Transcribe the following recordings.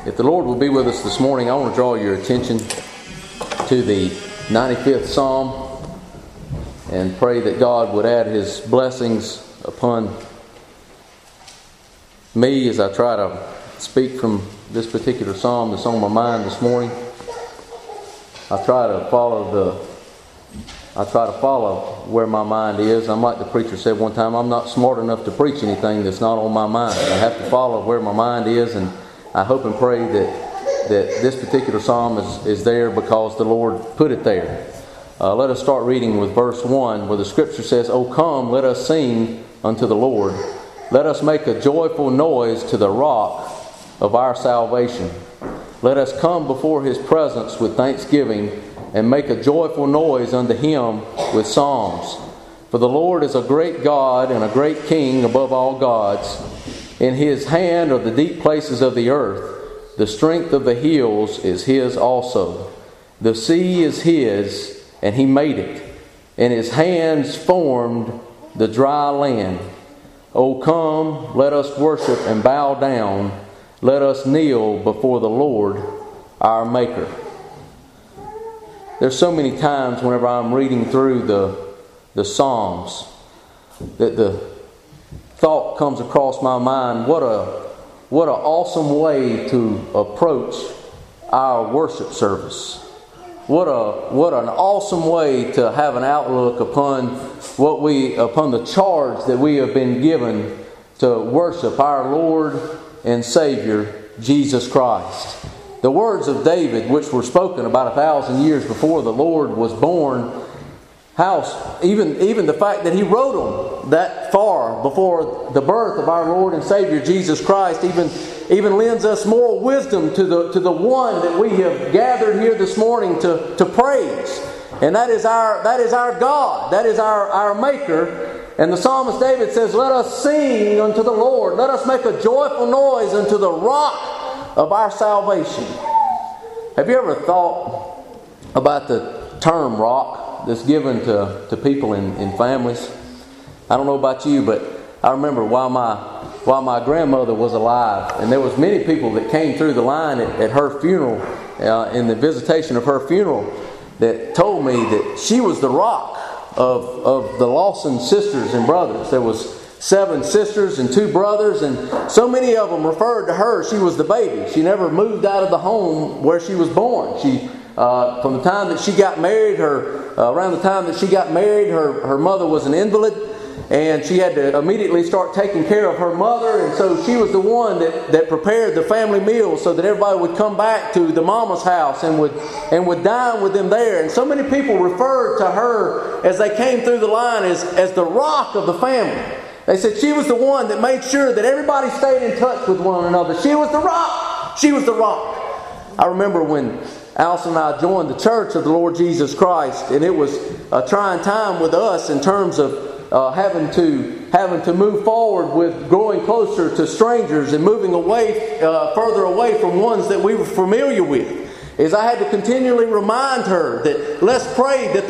If the Lord will be with us this morning, I want to draw your attention to the 95th Psalm and pray that God would add His blessings upon me as I try to speak from this particular Psalm that's on my mind this morning. I try to follow where my mind is. I'm like the preacher said one time, I'm not smart enough to preach anything that's not on my mind. I have to follow where my mind is, and I hope and pray that this particular psalm is there because the Lord put it there. Let us start reading with verse 1, where the scripture says, "O come, let us sing unto the Lord. Let us make a joyful noise to the rock of our salvation. Let us come before His presence with thanksgiving and make a joyful noise unto Him with psalms. For the Lord is a great God and a great King above all gods. In His hand are the deep places of the earth. The strength of the hills is His also. The sea is His, and He made it. And His hands formed the dry land. O come, let us worship and bow down. Let us kneel before the Lord our Maker." There's so many times whenever I'm reading through the Psalms that the thought comes across my mind, what an awesome way to approach our worship service. What an awesome way to have an outlook upon the charge that we have been given to worship our Lord and Savior Jesus Christ. The words of David, which were spoken about 1,000 years before the Lord was born, even the fact that He wrote them that far before the birth of our Lord and Savior Jesus Christ, even lends us more wisdom to the one that we have gathered here this morning to praise, and that is our God, that is our Maker. And the psalmist David says, "Let us sing unto the Lord. Let us make a joyful noise unto the rock of our salvation." Have you ever thought about the term rock that's given to people in families? I don't know about you, but I remember while my grandmother was alive, and there was many people that came through the line at her funeral, in the visitation of her funeral, that told me that she was the rock of the Lawson sisters and brothers. There was 7 sisters and 2 brothers, and so many of them referred to her. She was the baby. She never moved out of the home where she was born. She, from the time that she got married, around the time that she got married, her mother was an invalid, and she had to immediately start taking care of her mother. And so she was the one that prepared the family meal so that everybody would come back to the mama's house and would dine with them there. And so many people referred to her as they came through the line as the rock of the family. They said she was the one that made sure that everybody stayed in touch with one another. She was the rock. She was the rock. I remember when Allison and I joined the Church of the Lord Jesus Christ, and it was a trying time with us in terms of having to move forward with growing closer to strangers and moving further away from ones that we were familiar with. Is I had to continually remind her that let's pray that the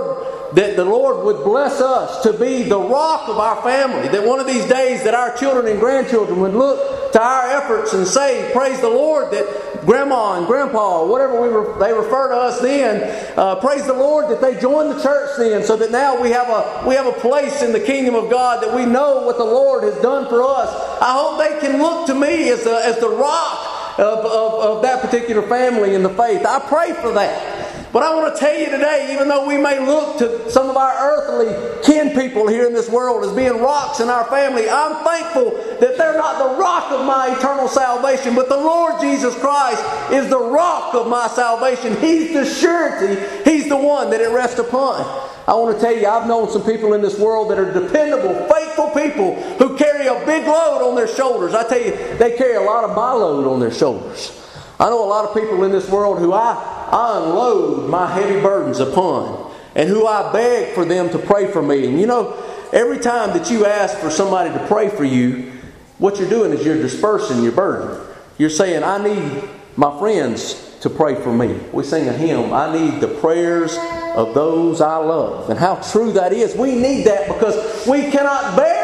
Lord would bless us to be the rock of our family. That one of these days that our children and grandchildren would look to our efforts and say, praise the Lord, that Grandma and Grandpa, or whatever they refer to us then, praise the Lord that they joined the church then, so that now we have a place in the kingdom of God, that we know what the Lord has done for us. I hope they can look to me as the rock of that particular family in the faith. I pray for that. But I want to tell you today, even though we may look to some of our earthly kin people here in this world as being rocks in our family, I'm thankful that they're not the rock of my eternal salvation, but the Lord Jesus Christ is the rock of my salvation. He's the surety. He's the one that it rests upon. I want to tell you, I've known some people in this world that are dependable, faithful people who carry a big load on their shoulders. I tell you, they carry a lot of my load on their shoulders. I know a lot of people in this world who I unload my heavy burdens upon, and who I beg for them to pray for me. And you know, every time that you ask for somebody to pray for you, what you're doing is you're dispersing your burden. You're saying, I need my friends to pray for me. We sing a hymn, I need the prayers of those I love. And how true that is. We need that because we cannot bear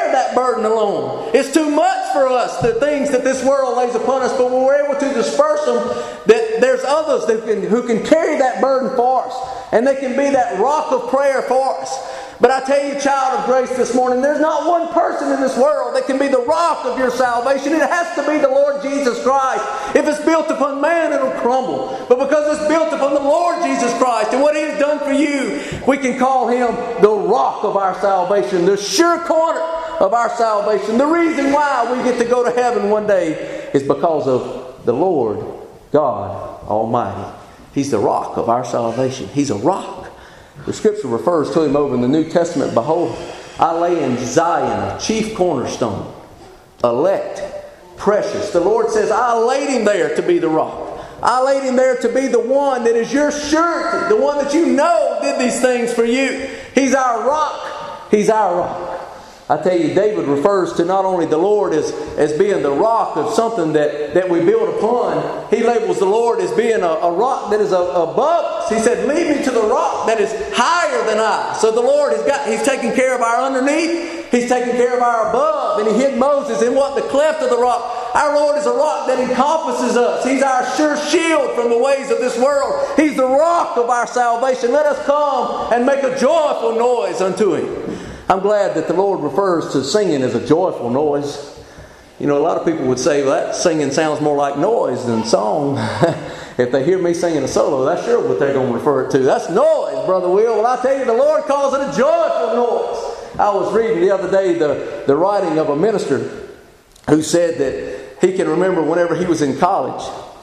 bear that burden alone. It's too much for us, the things that this world lays upon us, but when we're able to disperse them, that there's others who can carry that burden for us, and they can be that rock of prayer for us. But I tell you, child of grace, this morning, there's not one person in this world that can be the rock of your salvation. It has to be the Lord Jesus Christ. If it's built upon man, it'll crumble. But because it's built upon the Lord Jesus Christ and what He has done for you, we can call Him the rock of our salvation, the sure corner of our salvation. The reason why we get to go to heaven one day is because of the Lord God Almighty. He's the rock of our salvation. He's a rock. The Scripture refers to Him over in the New Testament. Behold, I lay in Zion a chief cornerstone, elect, precious. The Lord says, I laid Him there to be the rock. I laid Him there to be the one that is your surety, the one that you know did these things for you. He's our rock. He's our rock. I tell you, David refers to not only the Lord as being the rock of something that we build upon. He labels the Lord as being a rock that is above us. He said, lead me to the rock that is higher than I. So the Lord He's taking care of our underneath. He's taking care of our above. And He hid Moses in what? The cleft of the rock. Our Lord is a rock that encompasses us. He's our sure shield from the ways of this world. He's the rock of our salvation. Let us come and make a joyful noise unto Him. I'm glad that the Lord refers to singing as a joyful noise. You know, a lot of people would say, well, that singing sounds more like noise than song. If they hear me singing a solo, that's sure what they're going to refer it to. That's noise, Brother Will. Well, I tell you, the Lord calls it a joyful noise. I was reading the other day the writing of a minister who said that he can remember whenever he was in college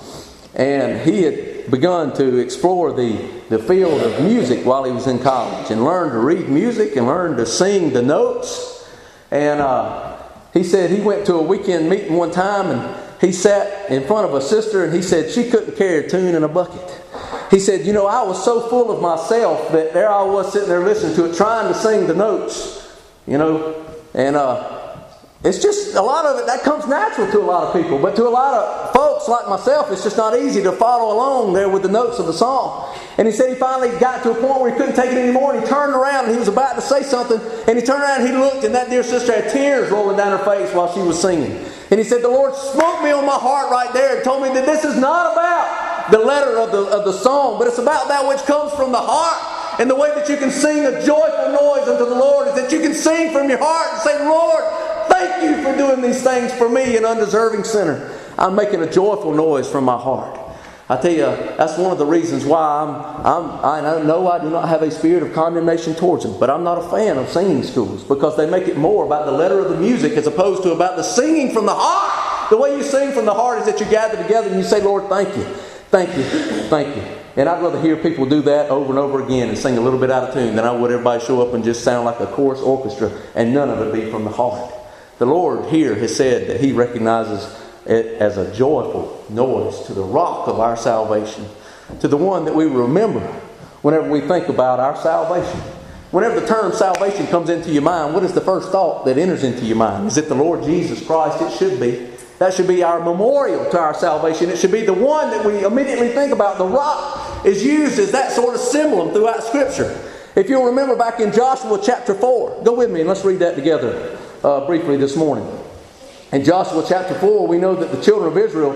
and he had begun to explore the field of music while he was in college and learned to read music and learned to sing the notes. And he said he went to a weekend meeting one time and he sat in front of a sister and he said she couldn't carry a tune in a bucket. He said, you know, I was so full of myself that there I was sitting there listening to it, trying to sing the notes, you know, and it's just a lot of it that comes natural to a lot of people, but to a lot of folks like myself, it's just not easy to follow along there with the notes of the song. And he said he finally got to a point where he couldn't take it anymore, and he turned around and he was about to say something, and he turned around and he looked, and that dear sister had tears rolling down her face while she was singing. And he said, the Lord smote me on my heart right there and told me that this is not about the letter of the song, but it's about that which comes from the heart. And the way that you can sing a joyful noise unto the Lord is that you can sing from your heart and say, Lord, thank you for doing these things for me, an undeserving sinner. I'm making a joyful noise from my heart. I tell you, that's one of the reasons why I know I do not have a spirit of condemnation towards them, but I'm not a fan of singing schools because they make it more about the letter of the music as opposed to about the singing from the heart. The way you sing from the heart is that you gather together and you say, Lord, thank you, thank you, thank you. And I'd rather hear people do that over and over again and sing a little bit out of tune than I would everybody show up and just sound like a chorus orchestra and none of it be from the heart. The Lord here has said that He recognizes it as a joyful noise to the rock of our salvation, to the one that we remember whenever we think about our salvation. Whenever the term salvation comes into your mind, what is the first thought that enters into your mind? Is it the Lord Jesus Christ? It should be. That should be our memorial to our salvation. It should be the one that we immediately think about. The rock is used as that sort of symbol throughout Scripture. If you'll remember back in Joshua chapter 4, go with me and let's read that together briefly this morning. In Joshua chapter 4, we know that the children of Israel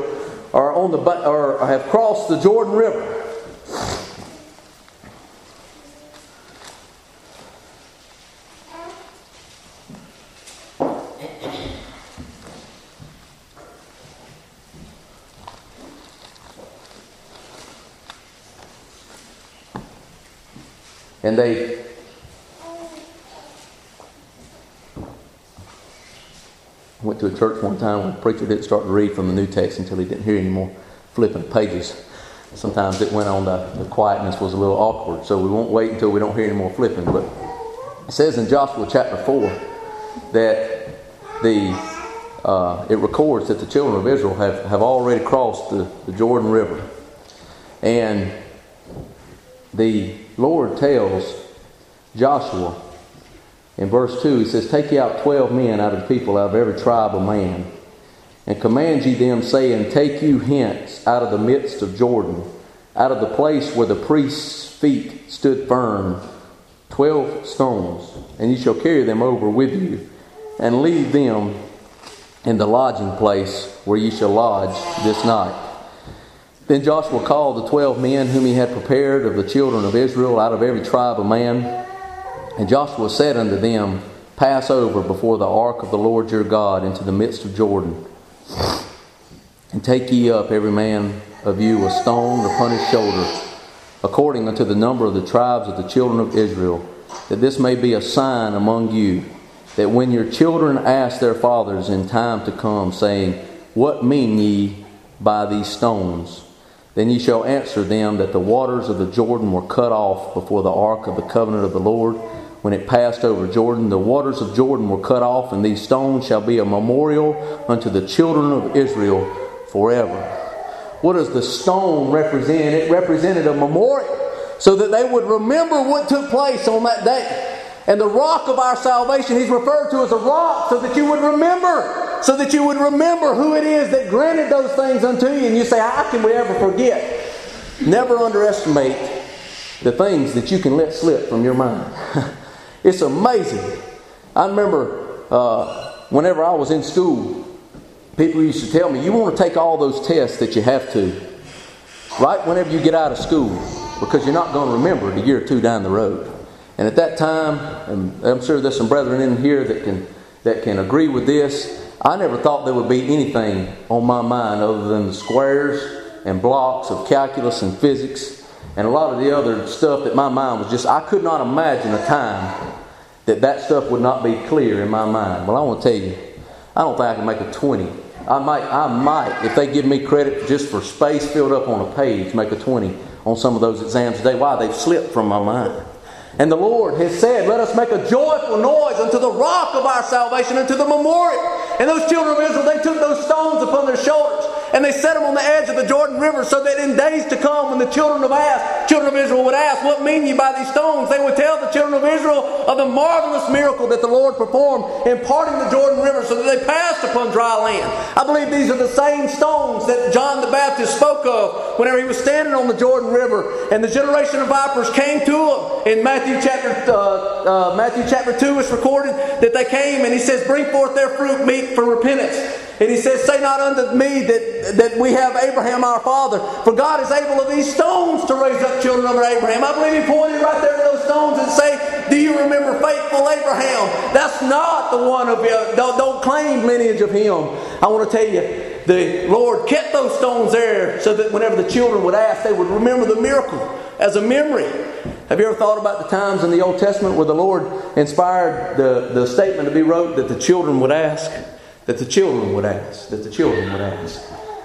have crossed the Jordan River. And they went to a church one time when the preacher didn't start to read from the New Text until he didn't hear any more flipping pages. Sometimes it went on, the quietness was a little awkward, so we won't wait until we don't hear any more flipping. But it says in Joshua chapter 4 that it records that the children of Israel have already crossed the Jordan River. And the Lord tells Joshua in verse 2, He says, Take ye out 12 men out of the people, out of every tribe of man, and command ye them, saying, Take you hence out of the midst of Jordan, out of the place where the priest's feet stood firm, 12 stones, and ye shall carry them over with you, and leave them in the lodging place where ye shall lodge this night. Then Joshua called the 12 men whom he had prepared of the children of Israel out of every tribe of man. And Joshua said unto them, Pass over before the ark of the Lord your God into the midst of Jordan. And take ye up every man of you a stone upon his shoulder, according unto the number of the tribes of the children of Israel, that this may be a sign among you, that when your children ask their fathers in time to come, saying, What mean ye by these stones? Then ye shall answer them that the waters of the Jordan were cut off before the ark of the covenant of the Lord. When it passed over Jordan, the waters of Jordan were cut off, and these stones shall be a memorial unto the children of Israel forever. What does the stone represent? It represented a memorial so that they would remember what took place on that day. And the rock of our salvation, he's referred to as a rock so that you would remember. So that you would remember who it is that granted those things unto you. And you say, how can we ever forget? Never underestimate the things that you can let slip from your mind. It's amazing. I remember whenever I was in school, people used to tell me, you want to take all those tests that you have to, right whenever you get out of school, because you're not going to remember it a year or two down the road. And at that time, and I'm sure there's some brethren in here that can agree with this, I never thought there would be anything on my mind other than the squares and blocks of calculus and physics and a lot of the other stuff that my mind was just, I could not imagine a time that stuff would not be clear in my mind. Well, I want to tell you, I don't think I can make a 20. I might, if they give me credit just for space filled up on a page, make a 20 on some of those exams today. Why? They've slipped from my mind. And the Lord has said, let us make a joyful noise unto the rock of our salvation, unto the memorial. And those children of Israel, they took those stones upon their shoulders and they set them on the edge of the Jordan River, so that in days to come, when the children of Israel would ask, what mean ye by these stones? They would tell the children of Israel of the marvelous miracle that the Lord performed in parting the Jordan River so that they passed upon dry land. I believe these are the same stones that John the Baptist spoke of whenever he was standing on the Jordan River and the generation of vipers came to him. In Matthew chapter 2 it's recorded that they came, and he says, bring forth their fruit meet for repentance. And he says, say not unto me that we have Abraham our father, for God is able of these stones to raise up children of Abraham. I believe he pointed right there to those stones and say, do you remember faithful Abraham? That's not the one of you. Don't claim lineage of him. I want to tell you, the Lord kept those stones there so that whenever the children would ask, they would remember the miracle as a memory. Have you ever thought about the times in the Old Testament where the Lord inspired the statement to be wrote that the children would ask? That the children would ask. That the children would ask.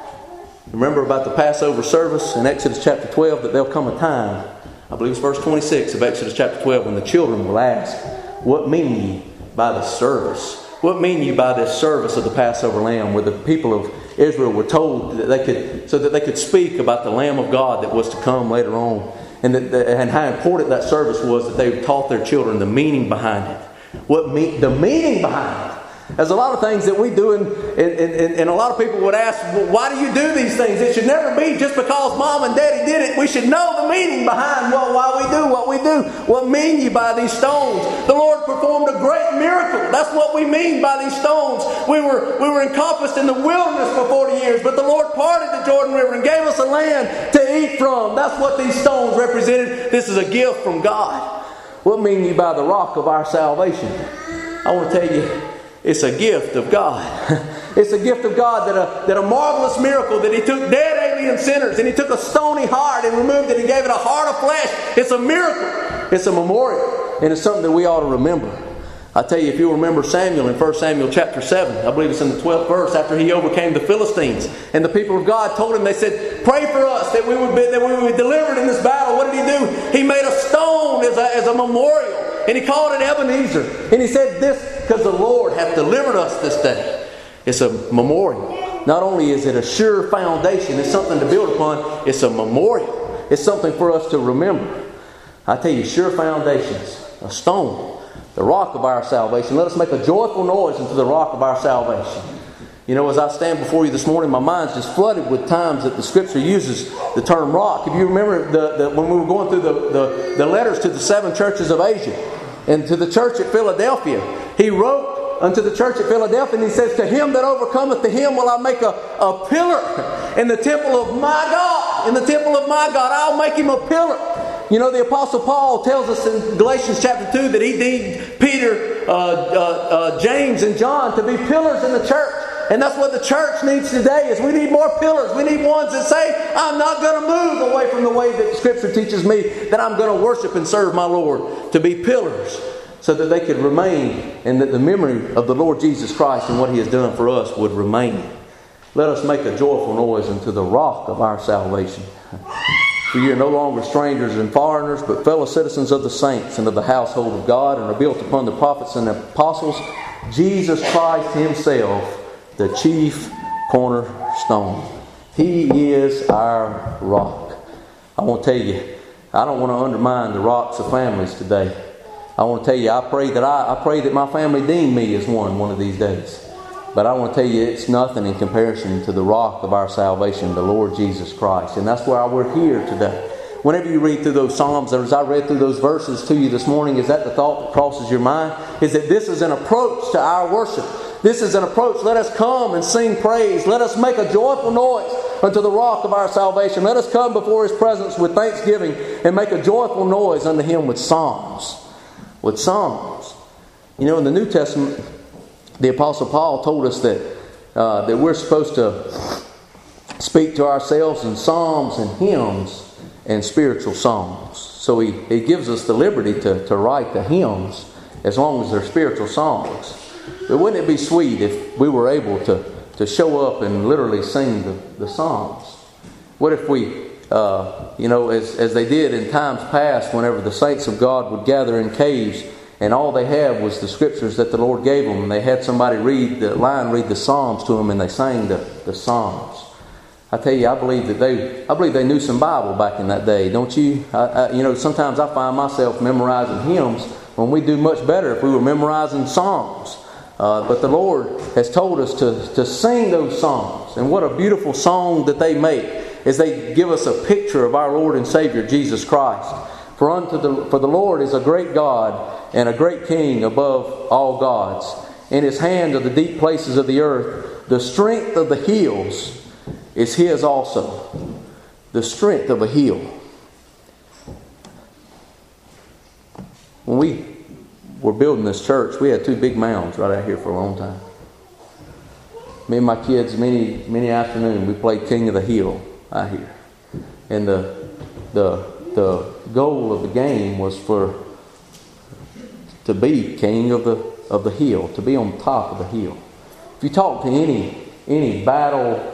Remember about the Passover service in Exodus chapter 12, that there'll come a time, I believe it's verse 26 of Exodus chapter 12, when the children will ask, what mean ye by the service? What mean ye by this service of the Passover lamb, where the people of Israel were told that they could speak about the Lamb of God that was to come later on, and how important that service was, that they taught their children the meaning behind it. The meaning behind it. There's a lot of things that we do, and a lot of people would ask, well, why do you do these things? It should never be just because mom and daddy did it. We should know the meaning behind why we do what we do. What mean ye by these stones? The Lord performed a great miracle. That's what we mean by these stones. We were encompassed in the wilderness for 40 years, but the Lord parted the Jordan River and gave us a land to eat from. That's what these stones represented. This is a gift from God. What mean ye by the rock of our salvation? I want to tell you, it's a gift of God. It's a gift of God that a marvelous miracle, that He took dead alien sinners and He took a stony heart and removed it and gave it a heart of flesh. It's a miracle. It's a memorial. And it's something that we ought to remember. I tell you, if you remember Samuel in 1 Samuel chapter 7, I believe it's in the 12th verse, after he overcame the Philistines, and the people of God told him, they said, pray for us that we would be delivered in this battle. What did he do? He made a stone as a memorial. And he called it Ebenezer. And he said, this because the Lord hath delivered us this day. It's a memorial. Not only is it a sure foundation, it's something to build upon, it's a memorial. It's something for us to remember. I tell you, sure foundations, a stone, the rock of our salvation. Let us make a joyful noise unto the rock of our salvation. You know, as I stand before you this morning, my mind's just flooded with times that the Scripture uses the term rock. If you remember when we were going through the letters to the 7 churches of Asia and to the church at Philadelphia, he wrote unto the church at Philadelphia, and he says, to him that overcometh, to him will I make a pillar in the temple of my God. In the temple of my God, I'll make him a pillar. You know, the Apostle Paul tells us in Galatians chapter 2 that he deemed Peter, James, and John to be pillars in the church. And that's what the church needs today, is we need more pillars. We need ones that say, I'm not going to move away from the way that Scripture teaches me, that I'm going to worship and serve my Lord. To be pillars, so that they could remain, and that the memory of the Lord Jesus Christ and what He has done for us would remain. Let us make a joyful noise unto the rock of our salvation. For ye are no longer strangers and foreigners, but fellow citizens of the saints and of the household of God, and are built upon the prophets and the apostles, Jesus Christ Himself, the chief cornerstone. He is our rock. I want to tell you, I don't want to undermine the rocks of families today. I want to tell you, I pray that my family deem me as one of these days. But I want to tell you, it's nothing in comparison to the rock of our salvation, the Lord Jesus Christ. And that's why we're here today. Whenever you read through those Psalms, or as I read through those verses to you this morning, is that the thought that crosses your mind? Is that this is an approach to our worship. This is an approach. Let us come and sing praise. Let us make a joyful noise unto the rock of our salvation. Let us come before His presence with thanksgiving and make a joyful noise unto Him with psalms. With psalms. You know, in the New Testament, the Apostle Paul told us that we're supposed to speak to ourselves in psalms and hymns and spiritual songs. So he gives us the liberty to write the hymns as long as they're spiritual songs. But wouldn't it be sweet if we were able to show up and literally sing the psalms? What if we, as they did in times past, whenever the saints of God would gather in caves, and all they had was the scriptures that the Lord gave them, and they had somebody read the Psalms to them, and they sang the Psalms. I tell you, I believe they knew some Bible back in that day, don't you? Sometimes I find myself memorizing hymns when we do much better if we were memorizing Psalms. But the Lord has told us to sing those songs. And what a beautiful song that they make, as they give us a picture of our Lord and Savior, Jesus Christ. For the Lord is a great God and a great King above all gods. In His hand are the deep places of the earth. The strength of the hills is His also. The strength of a hill. When we were building this church, we had two big mounds right out here for a long time. Me and my kids, many afternoons, we played King of the Hill out here. And the goal of the game was to be king of the hill, to be on top of the hill. If you talk to any battle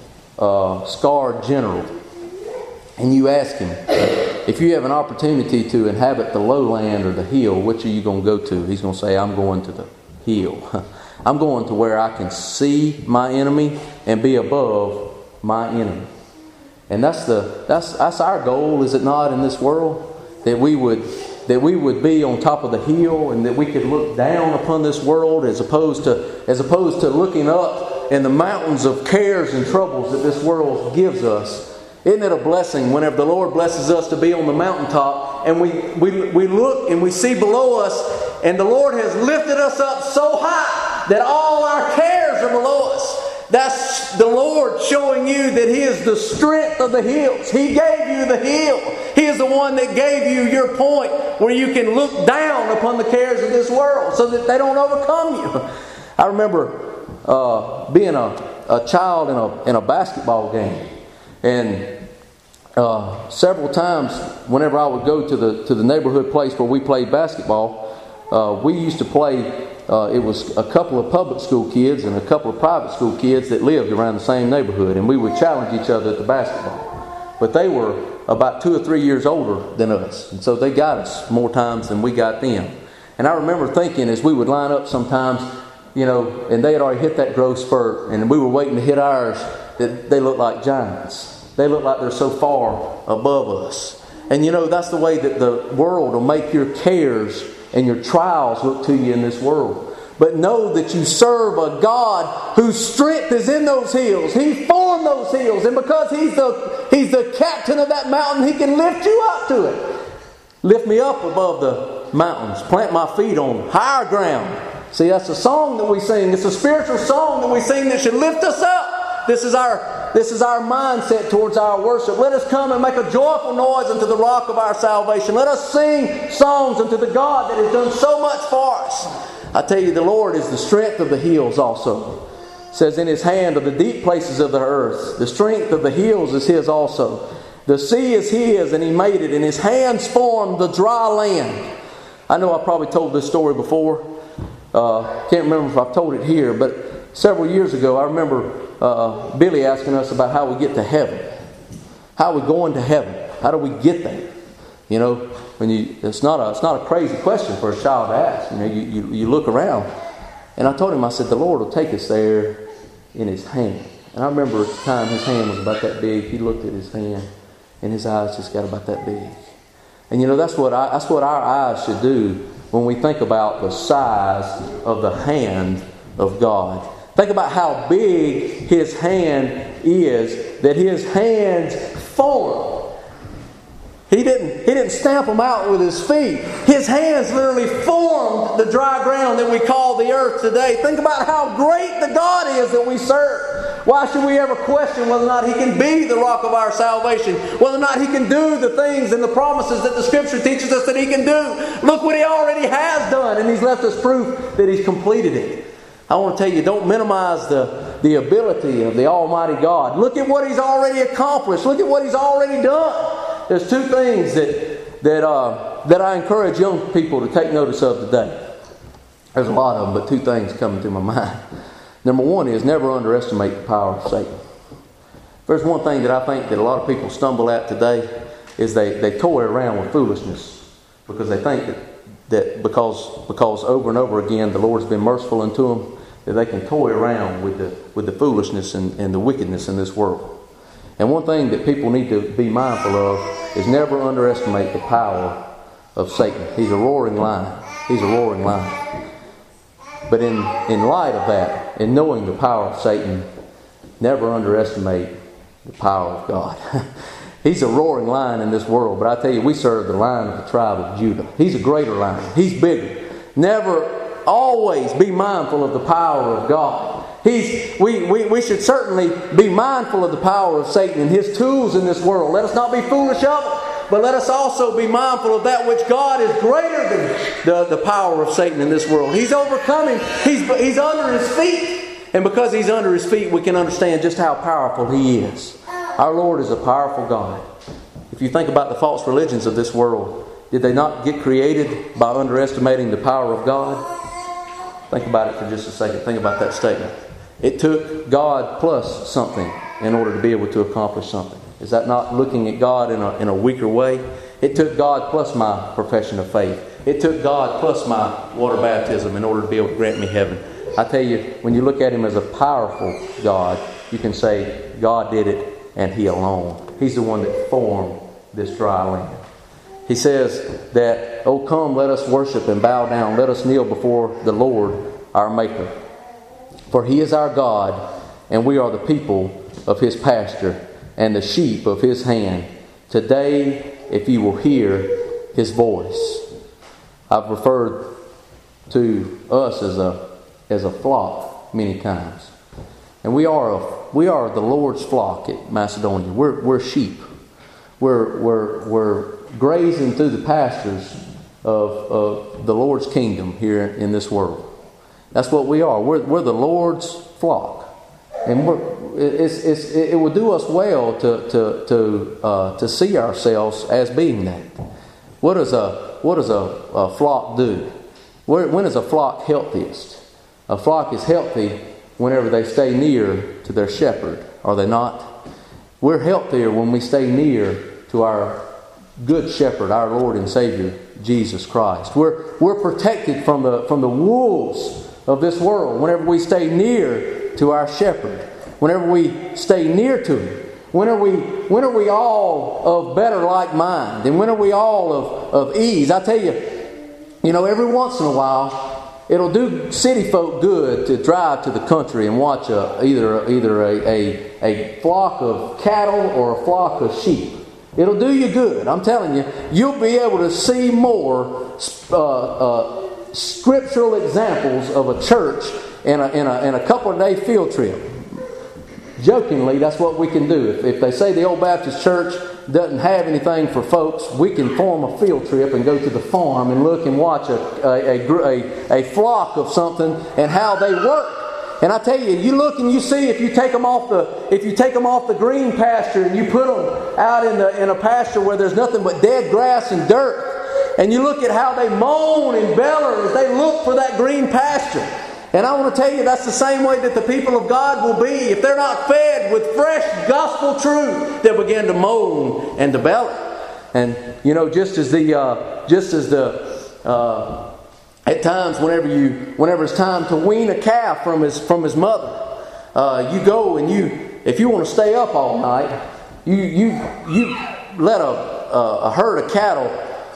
scarred general, and you ask him, if you have an opportunity to inhabit the lowland or the hill, which are you going to go to? He's going to say, I'm going to the hill. I'm going to where I can see my enemy and be above my enemy. And that's our goal, is it not, in this world? That we would be on top of the hill, and that we could look down upon this world as opposed to looking up in the mountains of cares and troubles that this world gives us. Isn't it a blessing whenever the Lord blesses us to be on the mountaintop, and we look and we see below us, and the Lord has lifted us up so high that all our cares are below us. That's the Lord showing you that He is the strength of the hills. He gave you the hill. He is the one that gave you your point where you can look down upon the cares of this world so that they don't overcome you. I remember being a child in a basketball game, and several times whenever I would go to the neighborhood place where we played basketball, we used to play. It was a couple of public school kids and a couple of private school kids that lived around the same neighborhood, and we would challenge each other at the basketball. But they were about 2 or 3 years older than us, and so they got us more times than we got them. And I remember thinking, as we would line up sometimes, and they had already hit that growth spurt, and we were waiting to hit ours, that they looked like giants. They look like they're so far above us. And that's the way that the world will make your cares and your trials look to you in this world. But know that you serve a God whose strength is in those hills. He formed those hills, and because He's the captain of that mountain, He can lift you up to it. Lift me up above the mountains. Plant my feet on higher ground. See, that's a song that we sing. It's a spiritual song that we sing that should lift us up. This is our mindset towards our worship. Let us come and make a joyful noise unto the rock of our salvation. Let us sing songs unto the God that has done so much for us. I tell you, the Lord is the strength of the hills also. It says, in His hand are the deep places of the earth. The strength of the hills is His also. The sea is His, and He made it, and His hands formed the dry land. I know I probably told this story before. Can't remember if I've told it here, but several years ago I remember Billy asking us about how we get to heaven. How are we going to heaven? How do we get there? You know, it's not a crazy question for a child to ask. You know, you look around, and I told him, I said, the Lord will take us there in His hand. And I remember at the time His hand was about that big. He looked at His hand, and His eyes just got about that big. And you know, that's what our eyes should do when we think about the size of the hand of God. Think about how big His hand is, that His hands formed. He didn't stamp them out with His feet. His hands literally formed the dry ground that we call the earth today. Think about how great the God is that we serve. Why should we ever question whether or not He can be the rock of our salvation? Whether or not He can do the things and the promises that the Scripture teaches us that He can do? Look what He already has done, and He's left us proof that He's completed it. I want to tell you, don't minimize the ability of the Almighty God. Look at what He's already accomplished. Look at what He's already done. There's two things that I encourage young people to take notice of today. There's a lot of them, but two things coming to my mind. Number one is never underestimate the power of Satan. There's one thing that I think that a lot of people stumble at today is they toy around with foolishness because they think that because over and over again the Lord's been merciful unto them, that they can toy around with the foolishness and the wickedness in this world. And one thing that people need to be mindful of is never underestimate the power of Satan. He's a roaring lion. He's a roaring lion. But in light of that, in knowing the power of Satan, never underestimate the power of God. He's a roaring lion in this world, but I tell you, we serve the Lion of the tribe of Judah. He's a greater lion. He's bigger. Always be mindful of the power of God. We should certainly be mindful of the power of Satan and his tools in this world. Let us not be foolish of it, but let us also be mindful of that which God is greater than the power of Satan in this world. He's overcoming. He's under His feet. And because He's under His feet, we can understand just how powerful He is. Our Lord is a powerful God. If you think about the false religions of this world, did they not get created by underestimating the power of God? Think about it for just a second. Think about that statement. It took God plus something in order to be able to accomplish something. Is that not looking at God in a weaker way? It took God plus my profession of faith. It took God plus my water baptism in order to be able to grant me heaven. I tell you, when you look at Him as a powerful God, you can say God did it and He alone. He's the one that formed this dry land. He says that, "Oh, come, let us worship and bow down. Let us kneel before the Lord, our Maker. For He is our God, and we are the people of His pasture and the sheep of His hand. Today, if you will hear His voice." I've referred to us as a flock many times. And we are the Lord's flock at Macedonia. We're sheep. We're grazing through the pastures of the Lord's kingdom here in this world. That's what we are. We're the Lord's flock, and it would do us well to see ourselves as being that. What does a flock do? When is a flock healthiest? A flock is healthy whenever they stay near to their shepherd, are they not? We're healthier when we stay near to our good shepherd, our Lord and Savior, Jesus Christ. We're protected from the wolves of this world whenever we stay near to our shepherd, whenever we stay near to Him. When are we all of better like mind? And when are we all of ease? I tell you, every once in a while, it'll do city folk good to drive to the country and watch either a flock of cattle or a flock of sheep. It'll do you good. I'm telling you, you'll be able to see more scriptural examples of a church in a couple of day field trip. Jokingly, that's what we can do. If they say the Old Baptist Church doesn't have anything for folks, we can form a field trip and go to the farm and look and watch a flock of something and how they work. And I tell you, you look and you see if you take them off the green pasture and you put them out in a pasture where there's nothing but dead grass and dirt, and you look at how they moan and bellow as they look for that green pasture. And I want to tell you, that's the same way that the people of God will be. If they're not fed with fresh gospel truth, they'll begin to moan and to bellow. And just as at times whenever it's time to wean a calf from his mother, you go and if you want to stay up all night, you let a herd of cattle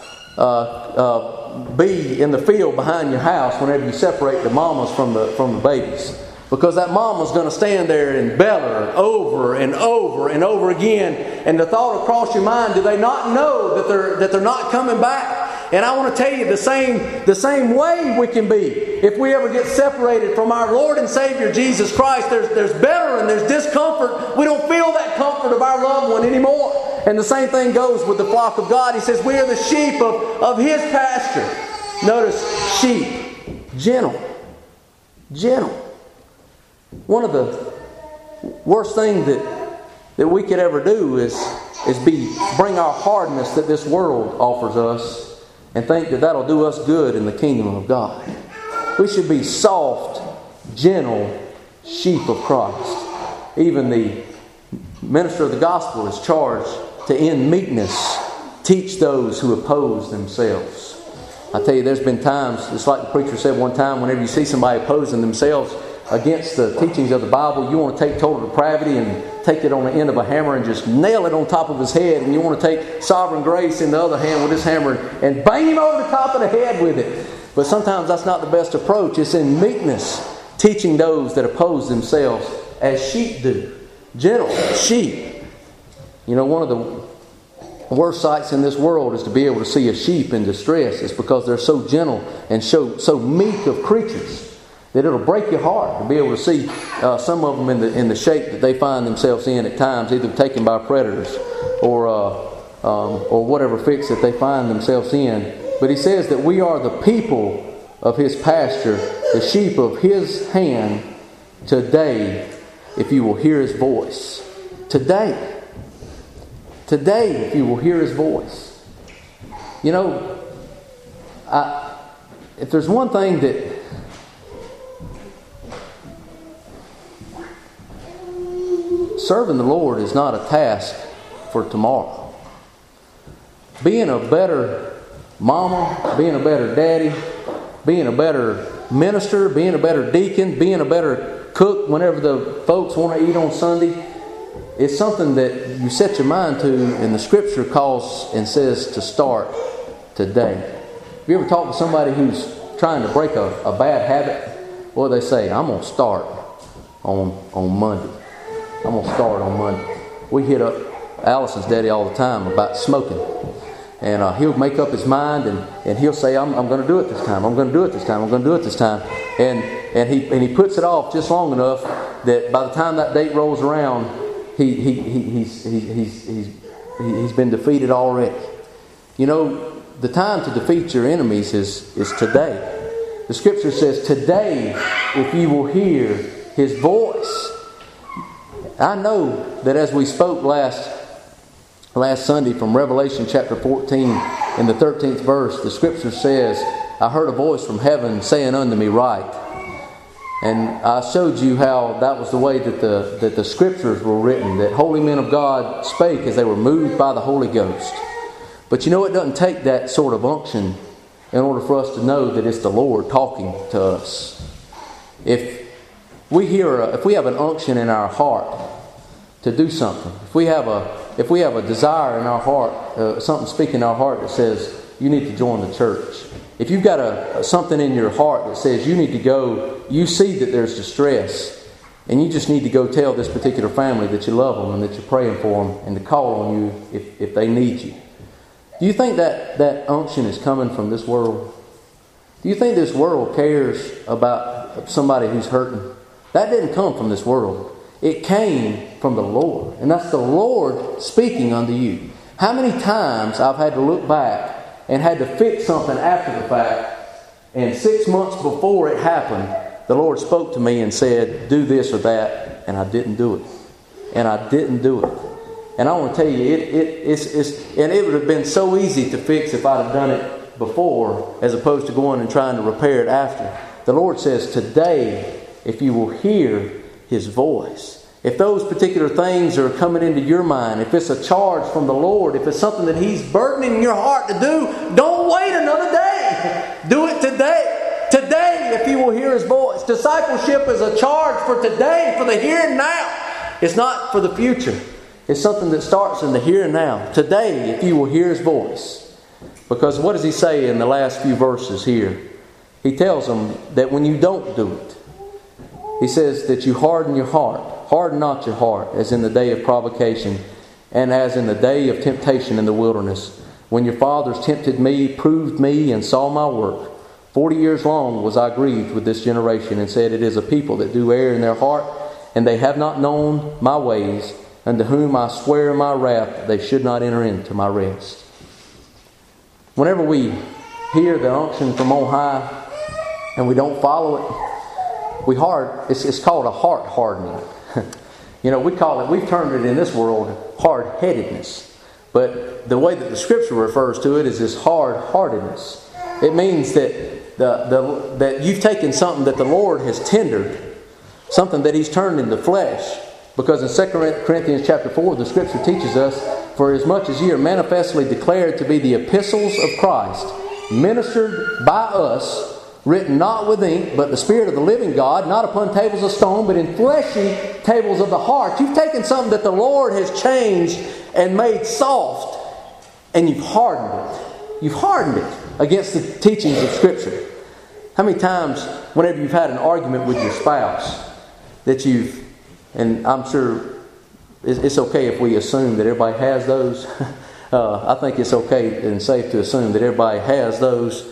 be in the field behind your house whenever you separate the mamas from the babies, because that mama's going to stand there and bellow over and over and over again, and the thought will cross your mind: do they not know that they're not coming back? And I want to tell you the same way we can be if we ever get separated from our Lord and Savior Jesus Christ. There's bellowing, there's discomfort. We don't feel that comfort of our loved one anymore. And the same thing goes with the flock of God. He says we are the sheep of His pasture. Notice, sheep, gentle. One of the worst things that we could ever do is bring our hardness that this world offers us and think that that'll do us good in the kingdom of God. We should be soft, gentle sheep of Christ. Even the minister of the gospel is charged to in meekness teach those who oppose themselves. I tell you, there's been times, it's like the preacher said one time, whenever you see somebody opposing themselves against the teachings of the Bible, you want to take total depravity and take it on the end of a hammer and just nail it on top of his head. And you want to take sovereign grace in the other hand with this hammer and bang him over the top of the head with it. But sometimes that's not the best approach. It's in meekness, teaching those that oppose themselves as sheep do. Gentle sheep. One of the worst sights in this world is to be able to see a sheep in distress. It's because they're so gentle and so meek of creatures that it'll break your heart to be able to see some of them in the shape that they find themselves in at times, either taken by predators or whatever fix that they find themselves in. But he says that we are the people of His pasture, the sheep of His hand today, if you will hear His voice. Today, if you will hear His voice. If there's one thing that serving the Lord is not a task for tomorrow. Being a better mama, being a better daddy, being a better minister, being a better deacon, being a better cook whenever the folks want to eat on Sunday, it's something that you set your mind to, and the Scripture calls and says to start today. Have you ever talked to somebody who's trying to break a bad habit? What do they say? I'm going to start on Monday. I'm going to start on Monday. We hit up Allison's daddy all the time about smoking. And he'll make up his mind and he'll say, I'm going to do it this time. I'm going to do it this time. I'm going to do it this time. And he puts it off just long enough that by the time that date rolls around, he's been defeated already. The time to defeat your enemies is today. The Scripture says, today, if you will hear His voice. I know that as we spoke last Sunday from Revelation chapter 14 in the 13th verse, the Scripture says, I heard a voice from heaven saying unto me, write. And I showed you how that was the way that the Scriptures were written, that holy men of God spake as they were moved by the Holy Ghost. But it doesn't take that sort of unction in order for us to know that it's the Lord talking to us. If we have an unction in our heart to do something, if we have a desire in our heart, something speaking in our heart that says you need to join the church. If you've got something in your heart that says you need to go, you see that there's distress, and you just need to go tell this particular family that you love them and that you're praying for them and to call on you if they need you. Do you think that unction is coming from this world? Do you think this world cares about somebody who's hurting? That didn't come from this world. It came from the Lord. And that's the Lord speaking unto you. How many times I've had to look back and had to fix something after the fact, and 6 months before it happened, the Lord spoke to me and said, do this or that, and I didn't do it. And I didn't do it. And I want to tell you, it would have been so easy to fix if I'd have done it before, as opposed to going and trying to repair it after. The Lord says, today, if you will hear His voice, if those particular things are coming into your mind, if it's a charge from the Lord, if it's something that He's burdening your heart to do, don't wait another day. Do it today. Today, if you will hear His voice. Discipleship is a charge for today, for the here and now. It's not for the future. It's something that starts in the here and now. Today, if you will hear His voice. Because what does He say in the last few verses here? He tells them that when you don't do it, He says that you harden your heart. Harden not your heart, as in the day of provocation, and as in the day of temptation in the wilderness, when your fathers tempted me, proved me, and saw my work. 40 years long was I grieved with this generation, and said, it is a people that do err in their heart, and they have not known my ways, unto whom I swear in my wrath, they should not enter into my rest. Whenever we hear the unction from on high, and we don't follow it, it's called a heart hardening. We've turned it in this world hard-headedness. But the way that the Scripture refers to it is this hard-heartedness. It means that that you've taken something that the Lord has tendered, something that He's turned into flesh. Because in 2 Corinthians chapter 4, the Scripture teaches us, for as much as ye are manifestly declared to be the epistles of Christ, ministered by us, written not with ink, but the Spirit of the living God, not upon tables of stone, but in fleshy tables of the heart. You've taken something that the Lord has changed and made soft, and you've hardened it. You've hardened it against the teachings of Scripture. How many times, whenever you've had an argument with your spouse, that and I'm sure it's okay if we assume that everybody has those. I think it's okay and safe to assume that everybody has those.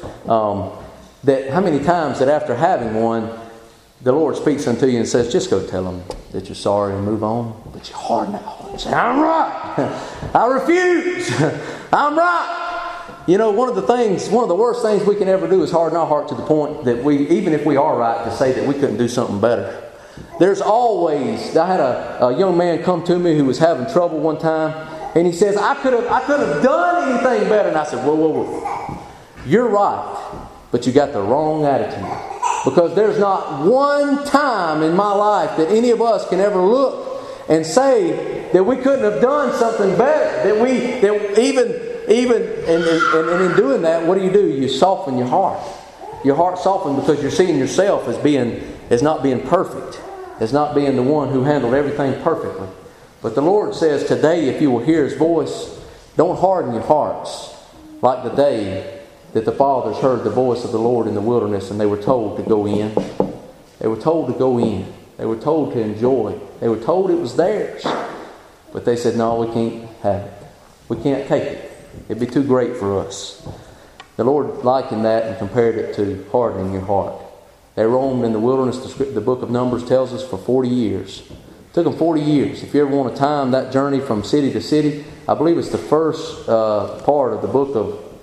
That how many times that after having one, the Lord speaks unto you and says, just go tell them that you're sorry and move on. But you harden that heart and say, I'm right. I refuse. I'm right. One of the worst things we can ever do is harden our heart to the point that even if we are right, to say that we couldn't do something better. There's always, I had a young man come to me who was having trouble one time, and he says, I could have done anything better. And I said, whoa. You're right, but you got the wrong attitude. Because there's not one time in my life that any of us can ever look and say that we couldn't have done something better. That even in doing that, what do? You soften your heart. Your heart softens because you're seeing yourself as not being perfect, as not being the one who handled everything perfectly. But the Lord says today, if you will hear His voice, don't harden your hearts like the day that the fathers heard the voice of the Lord in the wilderness and they were told to go in. They were told to go in. They were told to enjoy it. They were told it was theirs. But they said, no, we can't have it. We can't take it. It'd be too great for us. The Lord likened that and compared it to hardening your heart. They roamed in the wilderness, the book of Numbers tells us, for 40 years. It took them 40 years. If you ever want to time that journey from city to city, I believe it's the first part of the book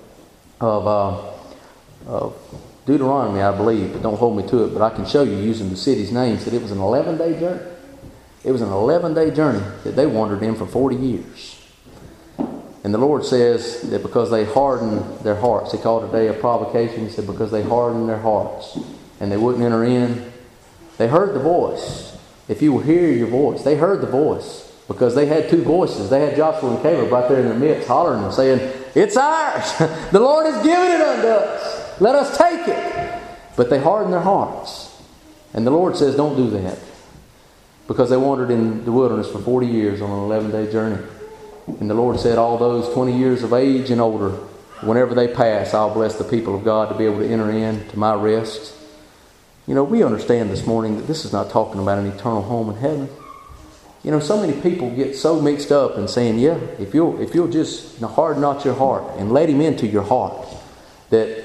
of Deuteronomy, I believe, but don't hold me to it, but I can show you using the city's names that it was an 11-day journey. It was an 11-day journey that they wandered in for 40 years. And the Lord says that because they hardened their hearts, He called it a day of provocation. He said because they hardened their hearts and they wouldn't enter in, they heard the voice. If you will hear your voice, they heard the voice because they had two voices. They had Joshua and Caleb right there in their midst hollering and saying, it's ours. The Lord has given it unto us. Let us take it. But they hardened their hearts. And the Lord says, don't do that. Because they wandered in the wilderness for 40 years on an 11-day journey. And the Lord said, all those 20 years of age and older, whenever they pass, I'll bless the people of God to be able to enter into my rest. We understand this morning that this is not talking about an eternal home in heaven. So many people get so mixed up in saying, yeah, if you'll just harden not your heart and let Him into your heart, that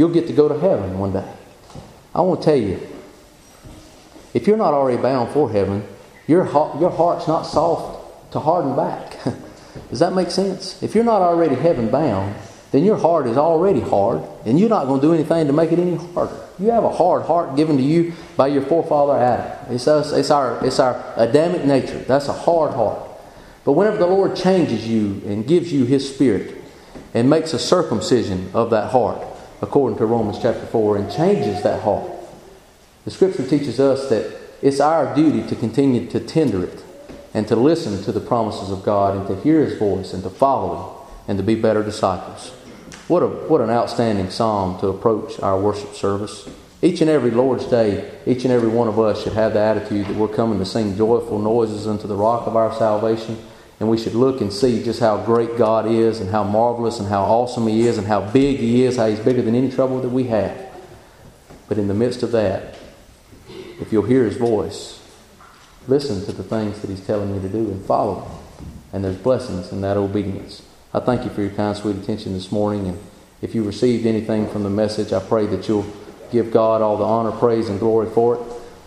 you'll get to go to heaven one day. I want to tell you, if you're not already bound for heaven, your heart's not soft to harden back. Does that make sense? If you're not already heaven bound, then your heart is already hard, and you're not going to do anything to make it any harder. You have a hard heart given to you by your forefather Adam. It's our Adamic nature. That's a hard heart. But whenever the Lord changes you and gives you His Spirit and makes a circumcision of that heart, according to Romans chapter 4, and changes that heart, the Scripture teaches us that it's our duty to continue to tender it and to listen to the promises of God and to hear His voice and to follow Him and to be better disciples. What an outstanding psalm to approach our worship service. Each and every Lord's Day, each and every one of us should have the attitude that we're coming to sing joyful noises unto the rock of our salvation. And we should look and see just how great God is and how marvelous and how awesome He is and how big He is, how He's bigger than any trouble that we have. But in the midst of that, if you'll hear His voice, listen to the things that He's telling you to do and follow Him. And there's blessings in that obedience. I thank you for your kind, sweet attention this morning. And if you received anything from the message, I pray that you'll give God all the honor, praise, and glory for it.